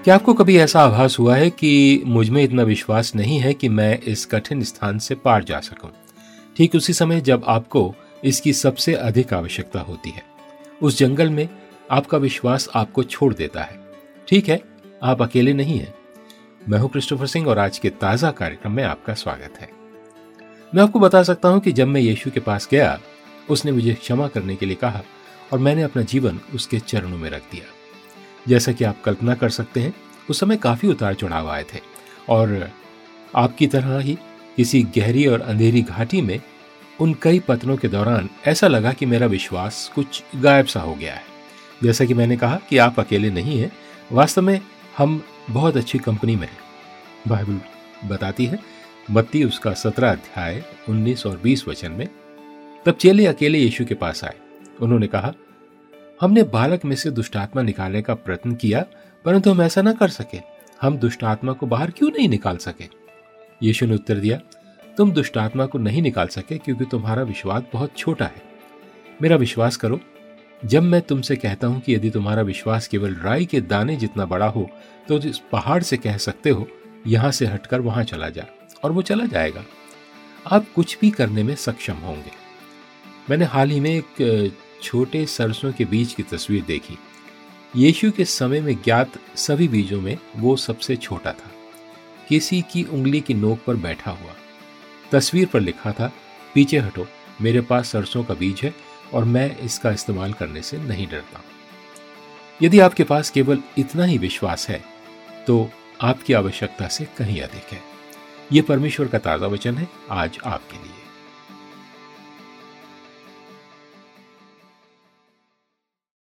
क्या आपको कभी ऐसा आभास हुआ है कि मुझ में इतना विश्वास नहीं है कि मैं इस कठिन स्थान से पार जा सकूं? ठीक उसी समय जब आपको इसकी सबसे अधिक आवश्यकता होती है, उस जंगल में आपका विश्वास आपको छोड़ देता है। ठीक है, आप अकेले नहीं हैं। मैं हूं क्रिस्टोफर सिंह और आज के ताजा कार्यक्रम में आपका स्वागत है। मैं आपको बता सकता हूं कि जब मैं यीशु के पास गया, उसने मुझे क्षमा करने के लिए कहा और मैंने अपना जीवन उसके चरणों में रख दिया। जैसा कि आप कल्पना कर सकते हैं, उस समय काफी उतार चढ़ाव आए थे और आपकी तरह ही किसी गहरी और अंधेरी घाटी में उन कई पतनों के दौरान ऐसा लगा कि मेरा विश्वास कुछ गायब सा हो गया है। जैसा कि मैंने कहा कि आप अकेले नहीं हैं, वास्तव में हम बहुत अच्छी कंपनी में हैं। बाइबल बताती है, मत्ती उसका 17 अध्याय 19 और 20 वचन में, तब चेले अकेले यीशु के पास आए। उन्होंने कहा, हमने बालक में से दुष्टात्मा निकालने का प्रयत्न किया, परंतु हम ऐसा न कर सके। हम दुष्टात्मा को बाहर क्यों नहीं निकाल सके? यीशु ने उत्तर दिया, तुम दुष्टात्मा को नहीं निकाल सके क्योंकि तुम्हारा विश्वास बहुत छोटा है। मेरा विश्वास करो, जब मैं तुमसे कहता हूं कि यदि तुम्हारा विश्वास केवल राई के दाने जितना बड़ा हो तो इस पहाड़ से कह सकते हो, यहां से हटकर वहां चला जा, और वो चला जाएगा। आप कुछ भी करने में सक्षम होंगे। मैंने हाल ही में एक छोटे सरसों के बीज की तस्वीर देखी। यीशु के समय में ज्ञात सभी बीजों में वो सबसे छोटा था, किसी की उंगली की नोक पर बैठा हुआ। तस्वीर पर लिखा था, पीछे हटो, मेरे पास सरसों का बीज है और मैं इसका इस्तेमाल करने से नहीं डरता। यदि आपके पास केवल इतना ही विश्वास है तो आपकी आवश्यकता से कहीं अधिक है। ये परमेश्वर का ताजा वचन है आज आपके लिए।